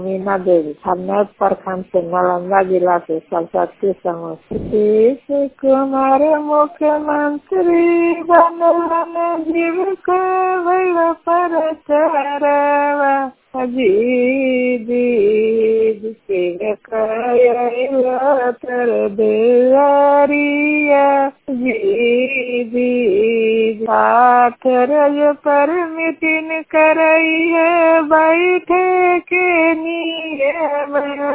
मीना देवी हरनौत प्रखंड से नालंदा जिला से सरस्वती समूह नीतीश कुमार मुख्यमंत्री बनलन जीविका भैल परचारवा जी तर दुआरिया जी पाथरज पर मिटिन करई है बैठे के नियम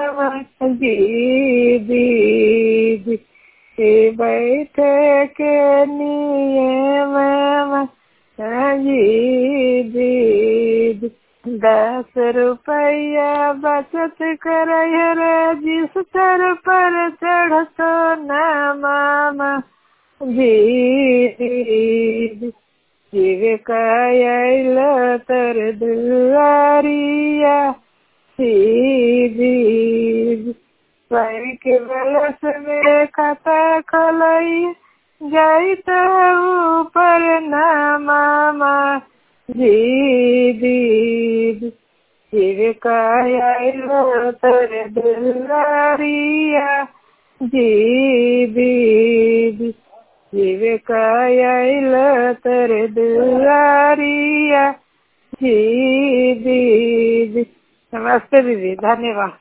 जी बैठे के नियम जी 10 रुपया बचत करई रजिस्टर पर चढ़तो न मामा जी जीविका आइल तर दुआरिया जी पैर के बलस में खाता खोलई जाई तो ऊपर न मामा जी जीविका आइल तर दुआरिया जी जीविका आइल तर दुआरिया जी नमस्ते दीदी, धन्यवाद।